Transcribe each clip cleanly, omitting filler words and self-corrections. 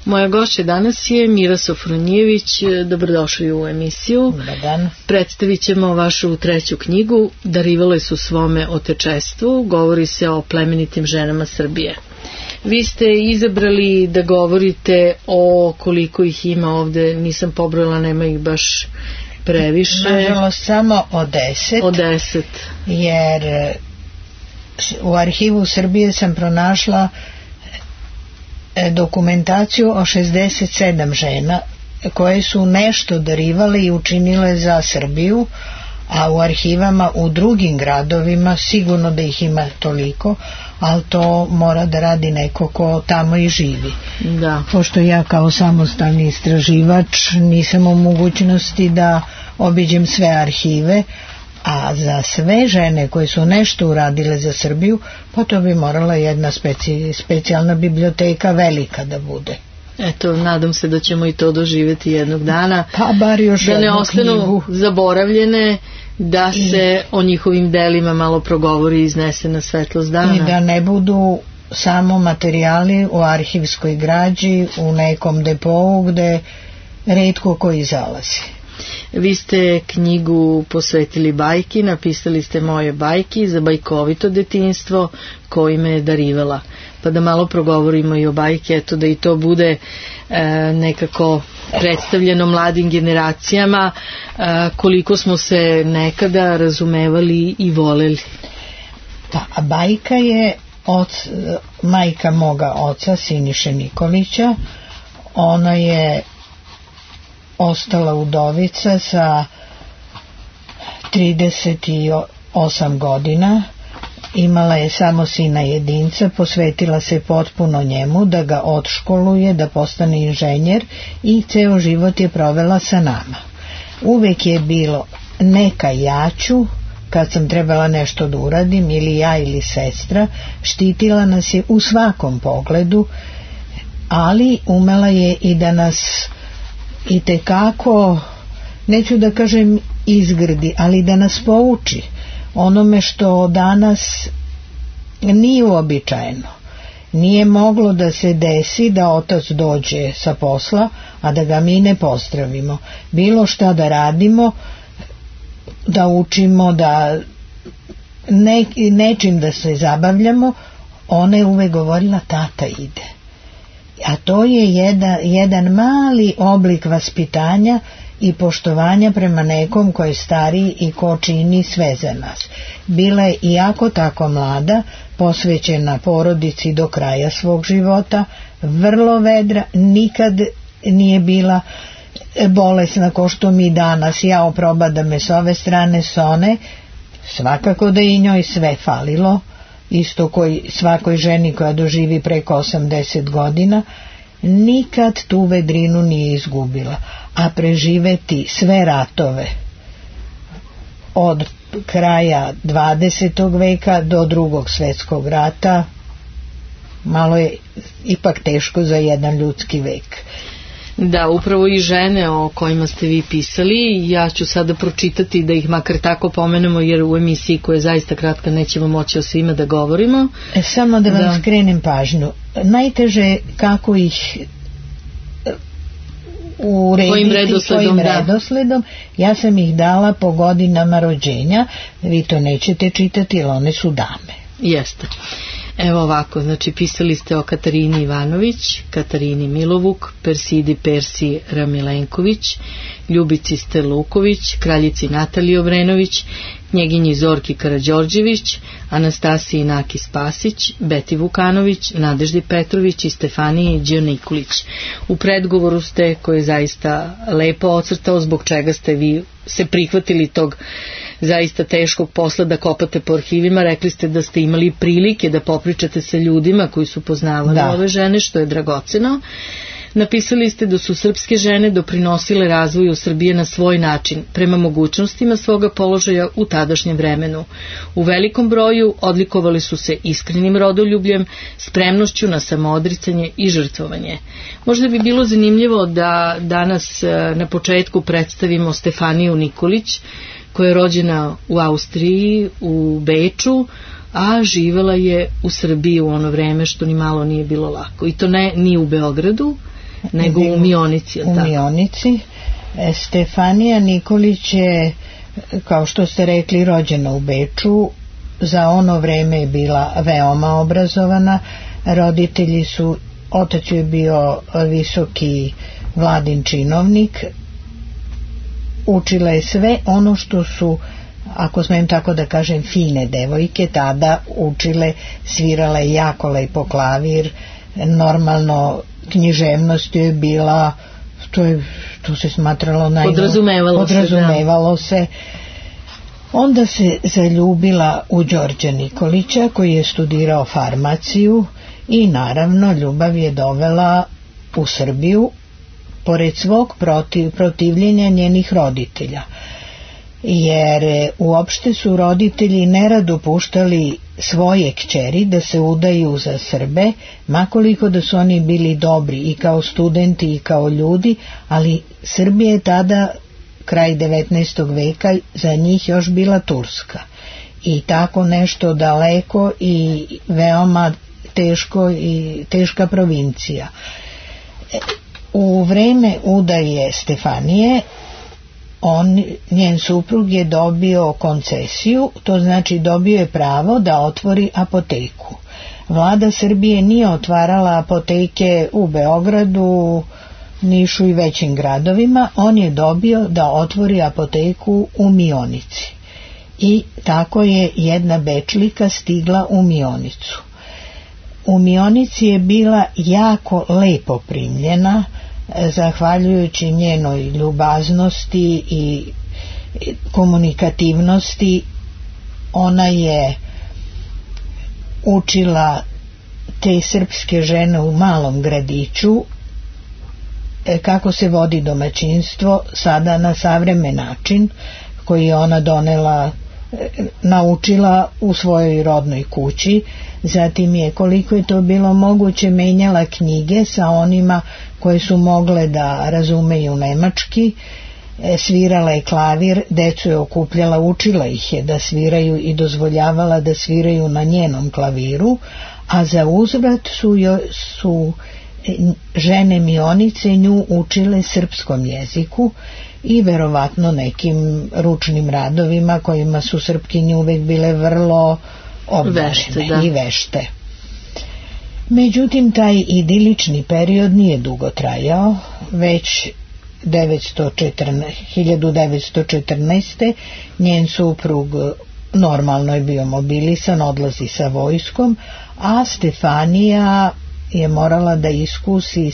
Moja gošća danas je Mira Sofronijević. Dobrodošli u emisiju. Dobar dan. Predstavit ćemo vašu treću knjigu Darivale su svome otečestvu. Govori se o plemenitim ženama Srbije. Vi ste izabrali da govorite o koliko ih ima ovde, nisam pobrojala, nema ih baš previše. Nažalost samo o 10. O 10. Jer u arhivu Srbije sam pronašla dokumentaciju o 67 žena koje su nešto darivale i učinile za Srbiju, a u arhivama u drugim gradovima sigurno da ih ima toliko, ali to mora da radi neko ko tamo i živi. Da. Pošto ja kao samostalni istraživač nisam u mogućnosti da obiđem sve arhive, a za sve žene koje su nešto uradile za Srbiju, pa to bi morala jedna specijalna biblioteka velika da bude. Eto, nadam se da ćemo i to doživjeti jednog dana. Pa bar još da ne ostanu zaboravljene, da se o njihovim delima malo progovori i iznese na svetlost dana. I da ne budu samo materijali u arhivskoj građi, u nekom depou gde retko koji zalazi. Vi ste knjigu posvetili bajki, napisali ste Moje bajki za bajkovito detinjstvo koji me je darivala. Pa da malo progovorimo i o bajki, eto da i to bude nekako predstavljeno mladim generacijama, koliko smo se nekada razumevali i voleli. A bajka je majka moga oca Siniše Nikolića. Ona je ostala udovica sa 38 godina, imala je samo sina jedinca, posvetila se potpuno njemu da ga odškoluje, da postane inženjer i ceo život je provela sa nama. Uvek je bilo neka ja ću, kad sam trebala nešto da uradim, ili ja ili sestra, štitila nas je u svakom pogledu, ali umela je i da nas i tekako, neću da kažem izgrdi, ali da nas pouči onome što danas nije uobičajeno. Nije moglo da se desi da otac dođe sa posla, a da ga mi ne pozdravimo. Bilo šta da radimo, da učimo, da nečim da se zabavljamo, ona je uvek govorila tata ide. A to je jedan mali oblik vaspitanja i poštovanja prema nekom ko je stariji i ko čini sve za nas. Bila je iako tako mlada, posvećena porodici do kraja svog života, vrlo vedra, nikad nije bila bolesna ko što mi danas. Ja oproba da me s ove strane s one, svakako da i njoj sve falilo, isto koji svakoj ženi koja doživi preko 80 godina, nikad tu vedrinu nije izgubila. A preživeti sve ratove od kraja 20. veka do Drugog svjetskog rata malo je ipak teško za jedan ljudski vek. Da, upravo i žene o kojima ste vi pisali, ja ću sada pročitati da ih makar tako pomenemo, jer u emisiji koja je zaista kratka nećemo moći o svima da govorimo. Samo da vam skrenem pažnju, najteže je kako ih urediti svojim redosledom. Ja sam ih dala po godinama rođenja, vi to nećete čitati, jer one su dame. Jeste. Evo ovako, znači pisali ste o Katarini Ivanović, Katarini Milovuk, Persidi Persi Ramilenković, Ljubici Steluković, kraljici Nataliji Obrenović, knjeginji Zorki Karađorđević, Anastasiji Naki Spasić, Beti Vukanović, Nadeždi Petrović i Stefaniji Đionikulić. U predgovoru ste, koji je zaista lepo ocrtao zbog čega ste vi se prihvatili tog zaista teškog posla da kopate po arhivima, rekli ste da ste imali prilike da popričate sa ljudima koji su poznavali ove žene, što je dragoceno. Napisali ste da su srpske žene doprinosile razvoju Srbije na svoj način, prema mogućnostima svoga položaja u tadašnjem vremenu. U velikom broju odlikovali su se iskrenim rodoljubljem, spremnošću na samoodricanje i žrtvovanje. Možda bi bilo zanimljivo da danas na početku predstavimo Stefaniju Nikolić, koja je rođena u Austriji, u Beču, a živela je u Srbiji u ono vreme, što ni malo nije bilo lako. I to ne ni u Beogradu, nego u Mionici. U Mionici. Stefanija Nikolić je, kao što ste rekli, rođena u Beču. Za ono vreme je bila veoma obrazovana. Roditelji su, otac je bio visoki vladin činovnik. Učila je sve ono što su, ako smijem tako da kažem, fine devojke tada učile. Svirala je jako lepo klavir, normalno književnost je bila, to se smatralo podrazumevalo se. Onda se zaljubila u Đorđa Nikolića, koji je studirao farmaciju, i naravno ljubav je dovela u Srbiju pored svog protivljenja njenih roditelja, jer uopšte su roditelji nerado puštali svoje kćeri da se udaju za Srbe, makoliko da su oni bili dobri i kao studenti i kao ljudi, ali Srbija je tada, kraj 19. veka, za njih još bila Turska i tako nešto daleko i veoma teško i teška provincija. U vreme udaje Stefanije njen suprug je dobio koncesiju, to znači dobio je pravo da otvori apoteku. Vlada Srbije nije otvarala apoteke u Beogradu, Nišu i većim gradovima, on je dobio da otvori apoteku u Mionici. I tako je jedna Bečlika stigla u Mionicu. U Mionici je bila jako lepo primljena, zahvaljujući njenoj ljubaznosti i komunikativnosti. Ona je učila te srpske žene u malom gradiću kako se vodi domaćinstvo sada na savremen način, koji je ona naučila u svojoj rodnoj kući. Zatim je, koliko je to bilo moguće, menjala knjige sa onima koje su mogle da razumeju nemački, svirala je klavir, decu je okupljala, učila ih je da sviraju i dozvoljavala da sviraju na njenom klaviru, a za uzvrat su žene Mionice nju učile srpskom jeziku i verovatno nekim ručnim radovima kojima su Srpkinje uvek bile vrlo obdařene i vešte. Međutim, taj idilični period nije dugo trajao. Već 1914. njen suprug normalno je bio mobilisan, odlazi sa vojskom, a Stefanija je morala da iskusi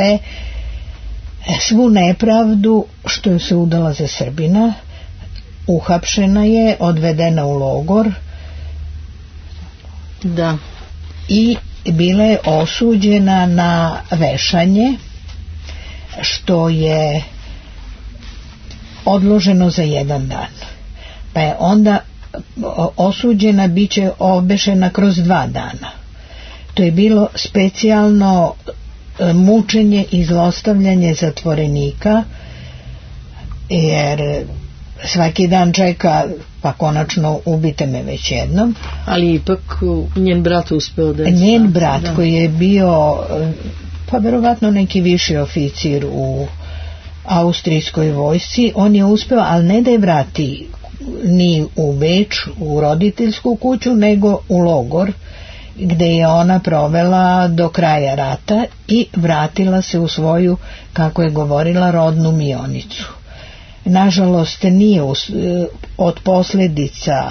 svu nepravdu što je se udala za Srbina. Uhapšena je, odvedena u logor i bila je osuđena na vešanje, što je odloženo za jedan dan, pa je onda osuđena biće obešena kroz 2 dana. To je bilo specijalno mučenje i zlostavljanje zatvorenika, jer svaki dan čeka, pa konačno ubite me već jednom. Ali ipak njen brat uspeo da je... Njen brat koji je bio, pa verovatno neki viši oficir u austrijskoj vojsci, on je uspeo, ali ne da je vrati ni u Beč, u roditeljsku kuću, nego u logor, gde je ona provela do kraja rata i vratila se u svoju, kako je govorila, rodnu Mionicu. Nažalost, nije od posljedica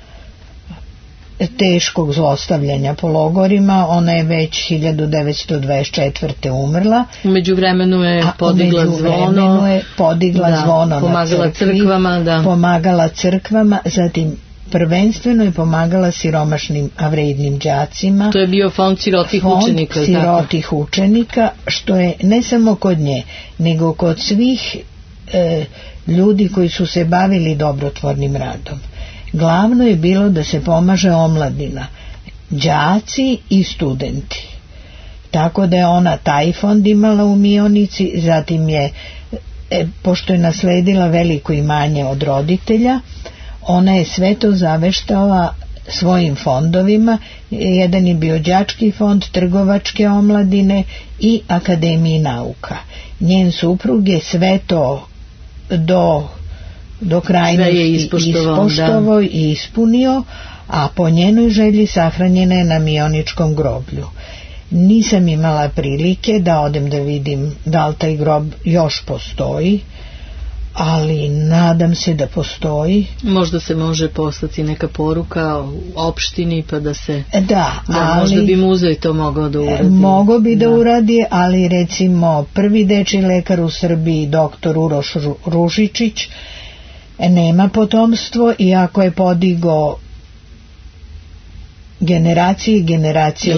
teškog zlostavljanja po logorima, ona je već 1924. umrla. U međuvremenu je podigla zvono pomagala crkvama, pomagala crkvama, zatim prvenstveno je pomagala siromašnim, a vrednim đacima. To je bio fond sirotih učenika, što je ne samo kod nje, nego kod svih ljudi koji su se bavili dobrotvornim radom. Glavno je bilo da se pomaže omladina, đaci i studenti. Tako da je ona taj fond imala u Mionici, zatim je, pošto je nasledila veliko imanje od roditelja, ona je sve to zaveštala svojim fondovima. Jedan je bio đački fond, trgovačke omladine i Akademiji nauka. Njen suprug je sve to do krajnosti ispoštovao i ispunio, a po njenoj želji sahranjena je na Mioničkom groblju. Nisam imala prilike da odem da vidim da li taj grob još postoji, ali nadam se da postoji. Možda se može poslati neka poruka u opštini pa da se... ali možda bi muzej to mogao da uradi. Mogao bi da uradi, ali recimo prvi dečiji lekar u Srbiji, doktor Uroš Ružičić, nema potomstvo, iako je podigao generacije i generacije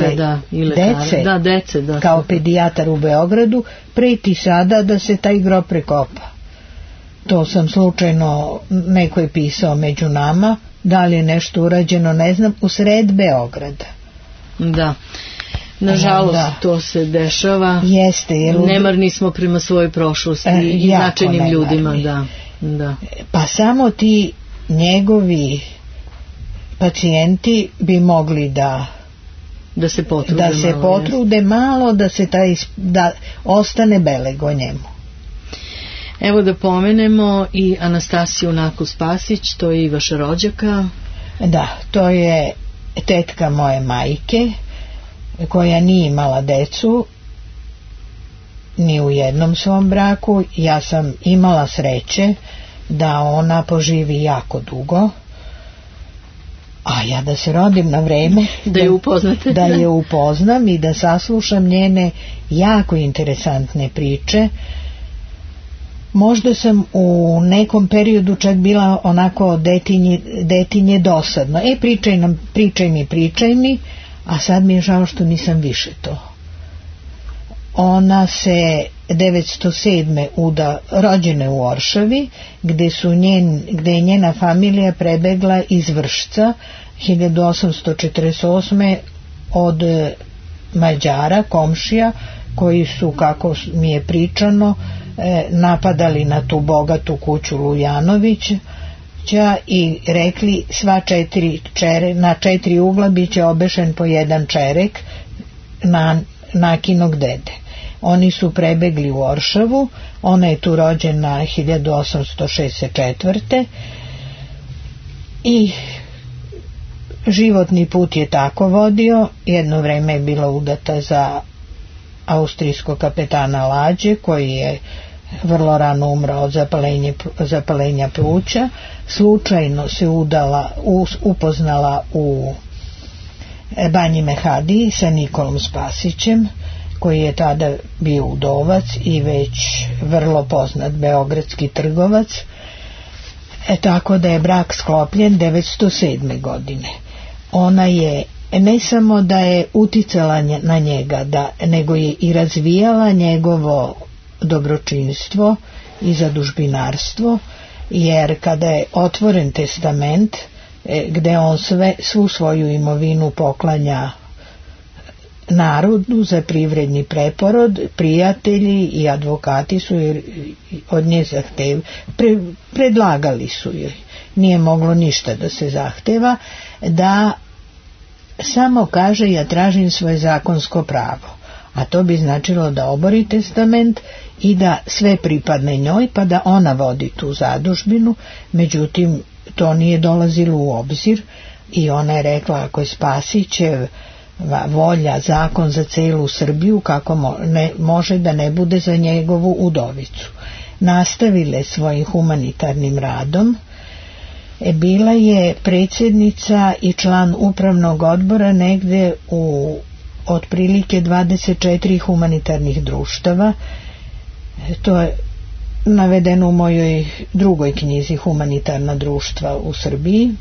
dece kao pedijatar u Beogradu, preti sada da se taj grob prekopa. To sam slučajno, neko je pisao među nama, da li je nešto urađeno ne znam, u sred Beograda. Da, nažalost to se dešava. Jeste, nemarni smo prema svojoj prošlosti i značajnim ljudima. Da. Pa samo ti njegovi pacijenti bi mogli da se potrude malo, da ostane beleg o njemu. Evo da pomenemo i Anastasiju Naku Spasić, to je i vaša rođaka. Da, to je tetka moje majke, koja nije imala decu ni u jednom svom braku. Ja sam imala sreće da ona poživi jako dugo, a ja da se rodim na vreme, da je upoznate, da je upoznam i da saslušam njene jako interesantne priče. Možda sam u nekom periodu čak bila onako detinje dosadno. Pričaj mi, a sad mi je žao što nisam više to. Ona se 1907. rođena u Oršavi, gde je njena familija prebegla iz Vršca 1848. od Mađara, komšija, koji su, kako mi je pričano, napadali na tu bogatu kuću Lujanovića i rekli na 4 ugla bit će obešen po jedan čerek na Nakinog dede. Oni su prebegli u Oršavu, ona je tu rođena 1864. i životni put je tako vodio. Jedno vreme je bila udata za austrijskog kapetana Lađe, koji je vrlo rano umrao od zapaljenja pluća. Slučajno se upoznala u Banji Mehadiji sa Nikolom Spasićem, koji je tada bio udovac i već vrlo poznat beogradski trgovac. Tako da je brak sklopljen 1907. godine. Ona je ne samo da je uticala na njega, nego je i razvijala njegovo dobročinstvo i zadužbinarstvo, jer kada je otvoren testament gde on svu svoju imovinu poklanja narodu za privredni preporod, prijatelji i advokati su od nje predlagali su joj, nije moglo ništa da se zahteva, da samo kaže ja tražim svoje zakonsko pravo, a to bi značilo da obori testament i da sve pripadne njoj, pa da ona vodi tu zadužbinu. Međutim, to nije dolazilo u obzir i ona je rekla, ako je Spasićev volja, zakon za celu Srbiju, kako može da ne bude za njegovu udovicu. Nastavile svojim humanitarnim radom. Bila je predsjednica i član upravnog odbora negde u otprilike 24 humanitarnih društava. To je navedeno u mojoj drugoj knjizi Humanitarna društva u Srbiji.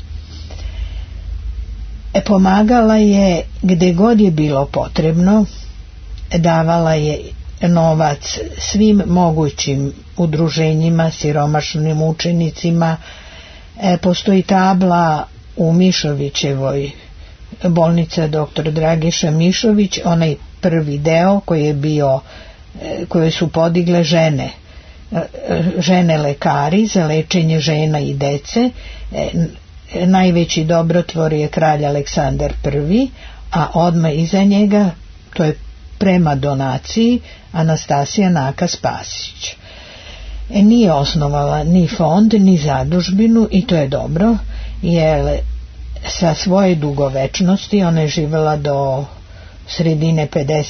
Pomagala je gde god je bilo potrebno, davala je novac svim mogućim udruženjima, siromašnim učenicima. Postoji tabla u Mišovićevoj, bolnica dr. Dragiša Mišović, onaj prvi deo koji je bio, koje su podigle žene lekari za lečenje žena i dece. najveći dobrotvor je kralj Aleksandar I, a odmah iza njega, to je prema donaciji, Anastasija Naka Spasić. Nije osnovala ni fond ni zadužbinu i to je dobro, jer sa svoje dugovečnosti ona je živjela do sredine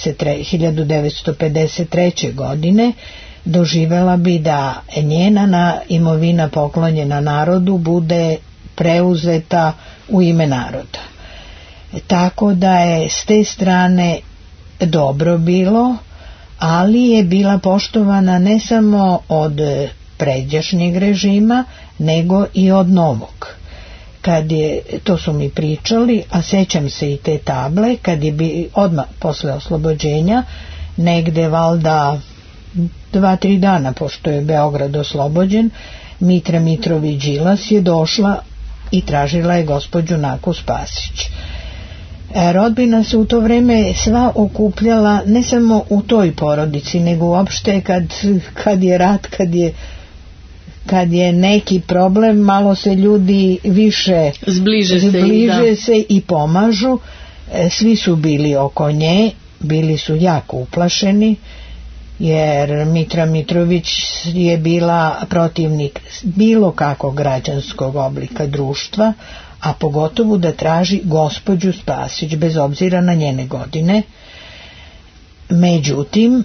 1953. godine, doživjela bi da njena imovina poklonjena narodu bude preuzeta u ime naroda. Tako da je s te strane dobro bilo, ali je bila poštovana ne samo od pređašnjeg režima, nego i od novog. Kad je, to su mi pričali, a sećam se i te table, kad je odmah posle oslobođenja, negde valjda 2-3 dana pošto je Beograd oslobođen, Mitra Mitrović Đilas je došla i tražila je gospođu Naku Spasić. Rodbina se u to vreme sva okupljala ne samo u toj porodici, nego uopšte kad je rat, kad je neki problem, malo se ljudi više zbliže se i pomažu. Svi su bili oko nje, bili su jako uplašeni, jer Mitra Mitrović je bila protivnik bilo kakvog građanskog oblika društva, a pogotovo da traži gospođu Spasić bez obzira na njene godine. Međutim,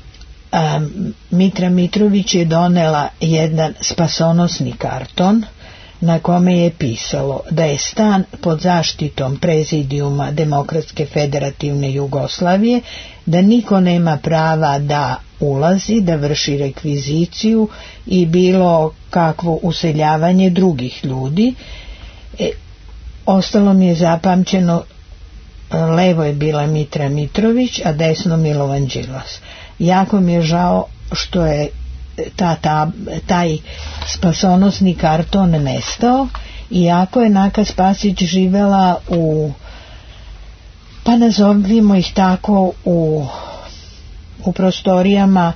Mitra Mitrović je donela jedan spasonosni karton na kome je pisalo da je stan pod zaštitom Prezidijuma Demokratske federativne Jugoslavije, da niko nema prava da ulazi, da vrši rekviziciju i bilo kakvo useljavanje drugih ljudi. Ostalo mi je zapamćeno, levo je bila Mitra Mitrović, a desno Milovan Đilas. Jako mi je žao što je taj spasonosni karton nestao, iako je Naka Spasić živela pa nazovimo ih tako, u prostorijama,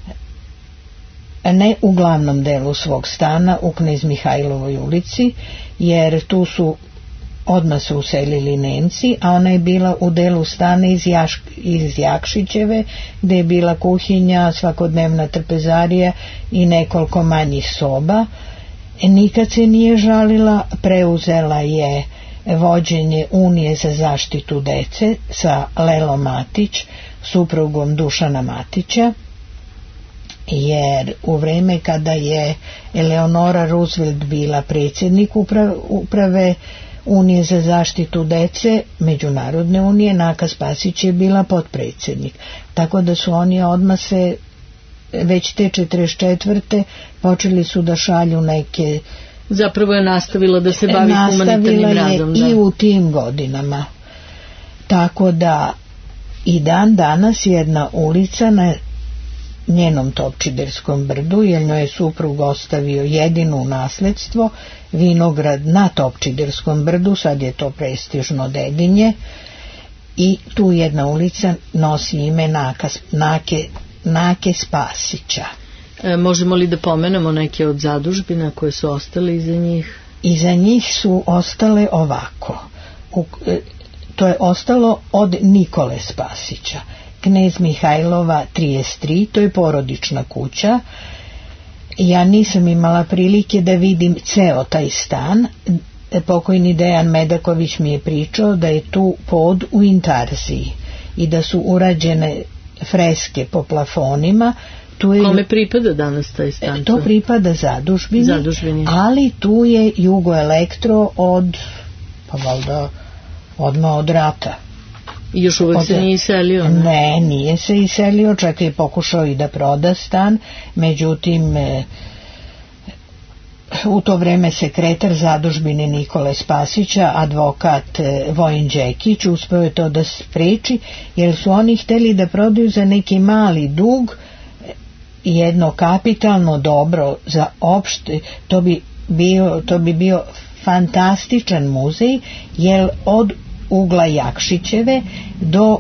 ne u glavnom delu svog stana, u Knez Mihajlovoj ulici, jer tu su odmah se uselili Nemci, a ona je bila u delu stana iz Jakšićeve, gde je bila kuhinja, svakodnevna trpezarija i nekoliko manjih soba. Nikad se nije žalila, preuzela je vođenje Unije za zaštitu dece sa Lelom Matić, suprugom Dušana Matića, jer u vreme kada je Eleonora Roosevelt bila predsjednik uprave Unije za zaštitu dece, Međunarodne unije, Naka Spasić je bila potpredsjednik. Tako da su oni odmah se, već te 44. počeli su da šalju neke... Zapravo je nastavila da se bavi humanitarnim radom. Nastavila je i u tim godinama. Tako da i dan danas jedna ulica na njenom Topčiderskom brdu, jer njoj je suprug ostavio jedino nasledstvo, vinograd na Topčiderskom brdu, sad je to prestižno Dedinje, i tu jedna ulica nosi ime Nake Spasića. Možemo li da pomenemo neke od zadužbina koje su ostale iza njih? Iza njih su ostale ovako. To je ostalo od Nikole Spasića. Knez Mihajlova 33, to je porodična kuća. Ja nisam imala prilike da vidim ceo taj stan. Pokojni Dejan Medaković mi je pričao da je tu pod u intarziji i da su urađene freske po plafonima. Kome pripada danas taj stan? To pripada zadužbini, ali tu je Jugoelektro odmah od rata. I još uvek se nije iselio? Ne, nije se iselio, čak je pokušao i da proda stan, međutim u to vreme sekretar zadužbine Nikole Spasića, advokat Vojin Đekić, uspeo je to da spreči, jer su oni hteli da prodaju za neki mali dug jedno kapitalno dobro za opšte, to bi bio fantastičan muzej, jer od ugla Jakšićeve do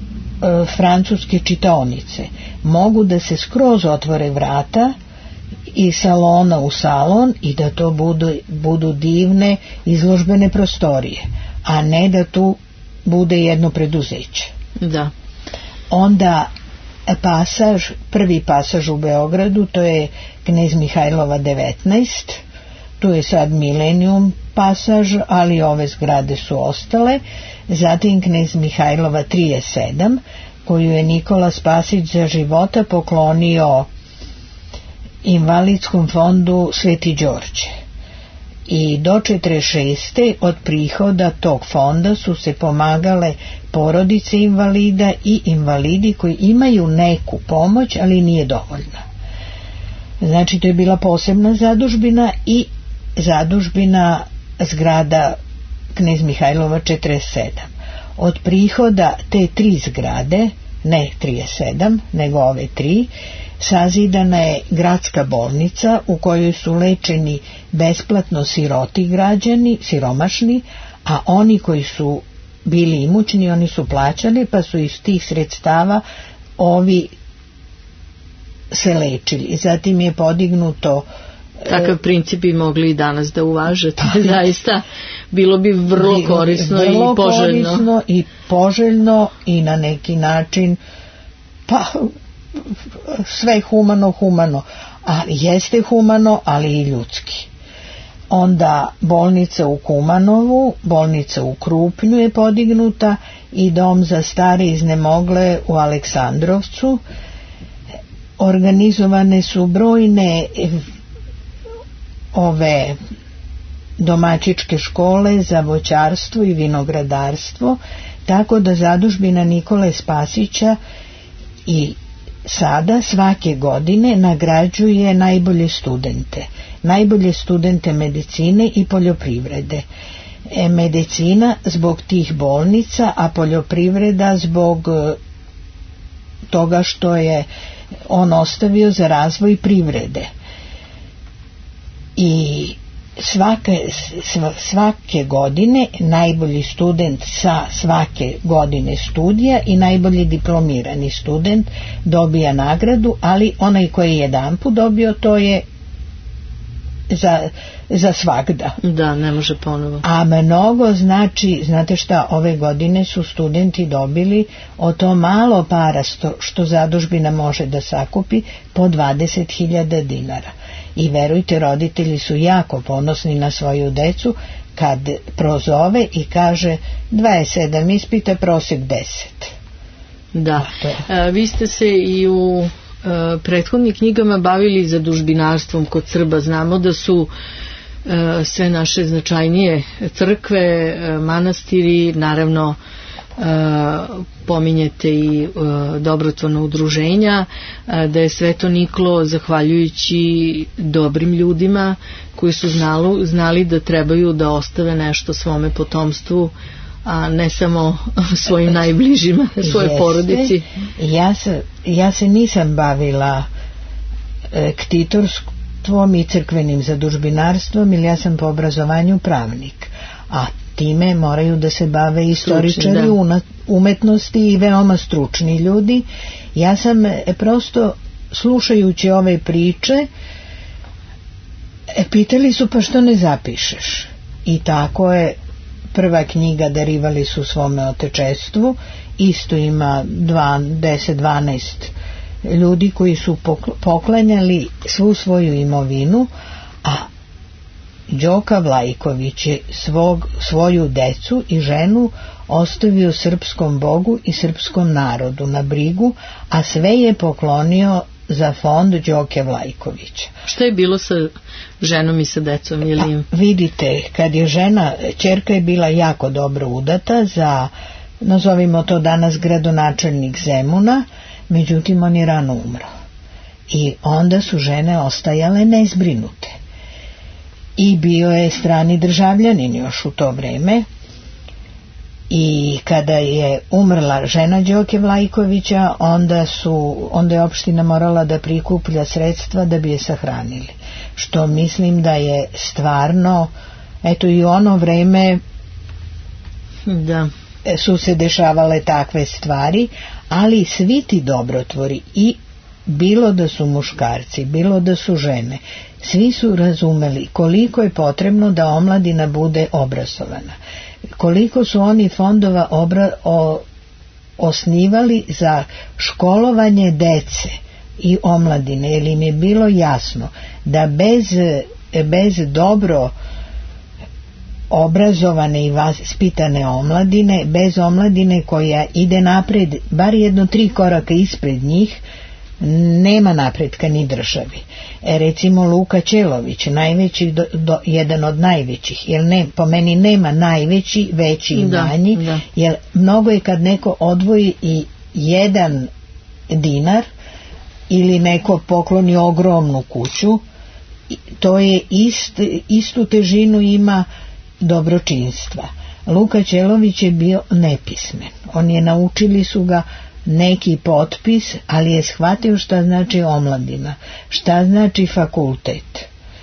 francuske čitaonice mogu da se skroz otvore vrata iz salona u salon i da to budu divne izložbene prostorije, a ne da tu bude jedno preduzeće. Da. Onda prvi pasaž u Beogradu, to je Knez Mihajlova 19, tu je sad Milenijum pasaž, ali ove zgrade su ostale. Zatim Knez Mihajlova 37, koju je Nikola Spasić za života poklonio invalidskom fondu Sveti Đorđe. I do 46. od prihoda tog fonda su se pomagale porodice invalida i invalidi koji imaju neku pomoć, ali nije dovoljna. Znači, to je bila posebna zadužbina i zadužbina zgrada Knez Mihajlova 47. Od prihoda te 3 zgrade, ne 37, nego ove 3, sazidana je gradska bolnica u kojoj su lečeni besplatno siroti građani, siromašni, a oni koji su bili imućni, oni su plaćali, pa su iz tih sredstava ovi se lečili. Zatim je podignuto... Takav princip bi mogli i danas da uvažete. Zaista bilo bi vrlo korisno i poželjno. Korisno i poželjno i na neki način sve humano, a jeste humano, ali i ljudski. Onda bolnica u Kumanovu, bolnica u Krupnju je podignuta i dom za stare iznemogle u Aleksandrovcu. Organizovane su brojne ove domaćičke škole za voćarstvo i vinogradarstvo, tako da zadužbina Nikole Spasića i sada svake godine nagrađuje najbolje studente medicine i poljoprivrede. Medicina zbog tih bolnica, a poljoprivreda zbog toga što je on ostavio za razvoj privrede. I svake godine najbolji student sa svake godine studija i najbolji diplomirani student dobija nagradu, ali onaj koji je jedanput dobio, to je za svagda. Da, ne može ponovo. A mnogo znači, znate šta, ove godine su studenti dobili o to malo para što zadužbina može da sakupi po 20.000 dinara. I verujte, roditelji su jako ponosni na svoju decu kad prozove i kaže 27 ispita, prosek 10. Da, vi ste se i u prethodnim knjigama bavili zadužbinarstvom kod Srba. Znamo da su sve naše značajnije crkve, manastiri, naravno pominjete i dobrotvorna udruženja, da je Sveto Niklo, zahvaljujući dobrim ljudima koji su znali da trebaju da ostave nešto svome potomstvu, a ne samo svojim najbližima, svoje porodici. Ja se nisam bavila ktitorstvom i crkvenim zadužbinarstvom, ili ja sam po obrazovanju pravnik, a time moraju da se bave istoričari umetnosti i veoma stručni ljudi. Ja sam prosto, slušajući ove priče, pitali su pa što ne zapišeš, i tako je prva knjiga Darivali su svome otečestvu, isto ima 10-12 ljudi koji su poklanjali svu svoju imovinu, a Đoka Vlajković je svoju decu i ženu ostavio srpskom Bogu i srpskom narodu na brigu, a sve je poklonio za fond Đoke Vlajkovića. Što je bilo sa ženom i sa decom? Vidite, kad je ćerka je bila jako dobro udata za, nazovimo to danas, gradonačelnik Zemuna, međutim on je rano umro. I onda su žene ostajale nezbrinute. I bio je strani državljanin još u to vreme, i kada je umrla žena Đoke Vlajkovića, onda je opština morala da prikuplja sredstva da bi je sahranili, što mislim da je stvarno, eto, i u ono vreme da su se dešavale takve stvari, ali svi ti dobrotvori, i bilo da su muškarci, bilo da su žene, svi su razumeli koliko je potrebno da omladina bude obrazovana, koliko su oni fondova osnivali za školovanje dece i omladine, jer im je bilo jasno da bez dobro obrazovane i vaspitane omladine, bez omladine koja ide napred bar 1-3 koraka ispred njih, nema napretka ni državi. Recimo Luka Ćelović, najveći, jedan od najvećih, jer po meni nema najveći, veći i manji, jer mnogo je kad neko odvoji i 1 dinar ili neko pokloni ogromnu kuću, to je istu težinu ima dobročinstva. Luka Ćelović je bio nepismen, naučili su ga neki potpis, ali je shvatio šta znači omladina, šta znači fakultet,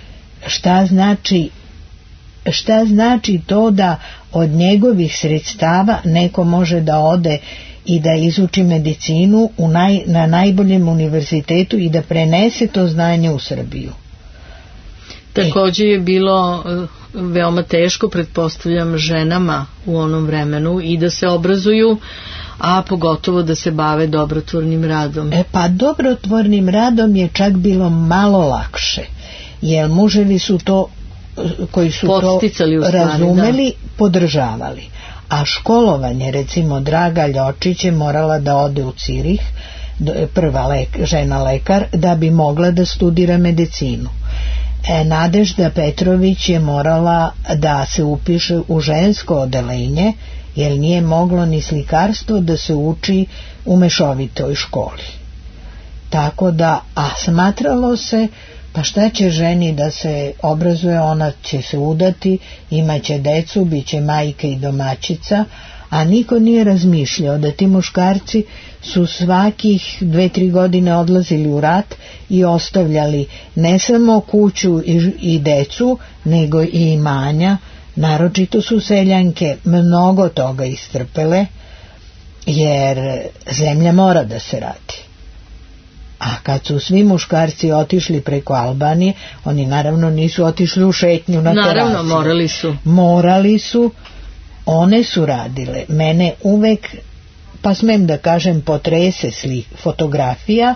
šta znači to da od njegovih sredstava neko može da ode i da izuči medicinu na najboljem univerzitetu i da prenese to znanje u Srbiju. Također je bilo veoma teško, pretpostavljam, ženama u onom vremenu i da se obrazuju, a pogotovo da se bave dobrotvornim radom. Pa dobrotvornim radom je čak bilo malo lakše, jer muževi su to, koji su to razumeli, podržavali. A školovanje, recimo Draga Ljočić je morala da ode u Cirih, prva žena lekar, da bi mogla da studira medicinu. Nadežda Petrović je morala da se upiše u žensko odeljenje, jer nije moglo ni slikarstvo da se uči u mešovitoj školi. Tako da, a smatralo se, pa šta će ženi da se obrazuje, ona će se udati, imaće decu, bit će majka i domaćica, a niko nije razmišljao da ti muškarci su svakih 2-3 godine odlazili u rat i ostavljali ne samo kuću i decu, nego i imanja. Naročito su seljanke mnogo toga istrpele, jer zemlja mora da se radi. A kad su svi muškarci otišli preko Albanije, oni naravno nisu otišli u šetnju na terasi. Naravno, morali su, one su radile. Mene uvek, pa smem da kažem, potrese fotografija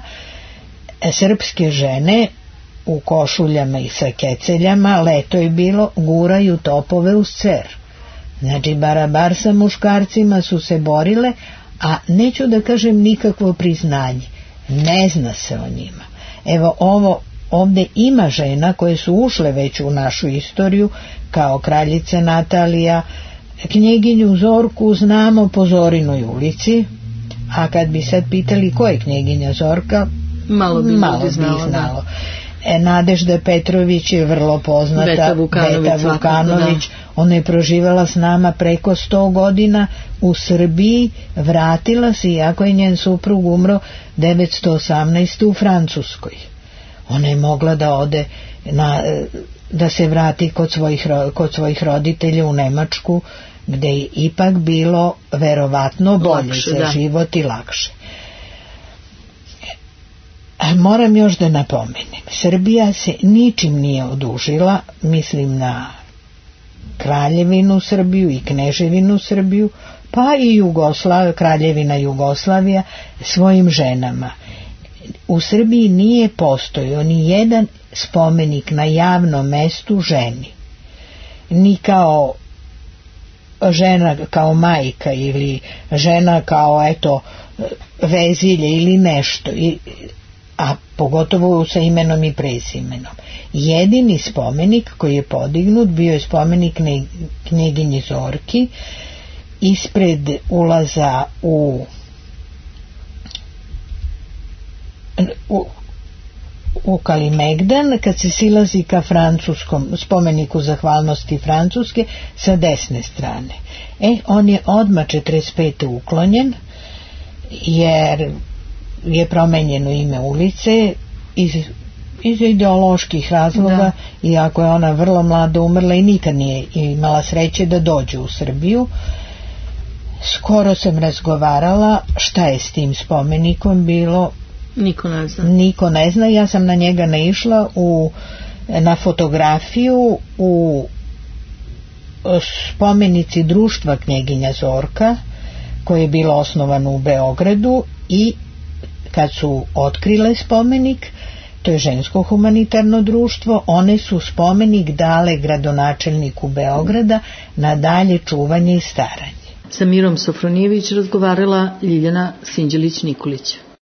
srpske žene u košuljama i sa keceljama, leto je bilo, guraju topove uz cer. Znači, barabar sa muškarcima su se borile, a neću da kažem nikakvo priznanje. Ne zna se o njima. Evo, ovdje ima žena koje su ušle već u našu istoriju, kao kraljica Natalija. Knjeginju Zorku znamo po Zorinoj ulici, a kad bi sad pitali ko je knjeginja Zorka, malo bi znalo. Nadežda Petrović je vrlo poznata, Beta Vukanović, ona je proživala s nama preko 100 godina u Srbiji, vratila se, iako je njen suprug umro 918. u Francuskoj. Ona je mogla da ode da se vrati kod svojih roditelja u Nemačku, gde je ipak bilo verovatno bolje za život i lakše. Moram još da napomenem, Srbija se ničim nije odužila, mislim na Kraljevinu Srbiju i Kneževinu Srbiju, pa i Kraljevina Jugoslavija svojim ženama. U Srbiji nije postojao ni jedan spomenik na javnom mestu ženi, ni kao žena kao majka ili žena kao vezilje ili nešto, a pogotovo sa imenom i prezimenom. Jedini spomenik koji je podignut bio je spomenik knjeginji Zorki ispred ulaza u Kalimegdan, kad se silazi ka francuskom spomeniku zahvalnosti Francuske sa desne strane. On je odmah 45. uklonjen, jer je promenjeno ime ulice iz ideoloških razloga, iako je ona vrlo mlado umrla i nikad nije imala sreće da dođe u Srbiju. Skoro sam razgovarala šta je s tim spomenikom bilo. Niko ne zna. Ja sam na njega naišla na fotografiju u spomenici društva Knjeginja Zorka, koje je bilo osnovano u Beogradu, i kad su otkrile spomenik, to je žensko humanitarno društvo, one su spomenik dale gradonačelniku Beograda na dalje čuvanje i staranje. Sa Mirom Sofronijević razgovarala Ljiljana Sinđelić-Nikolić.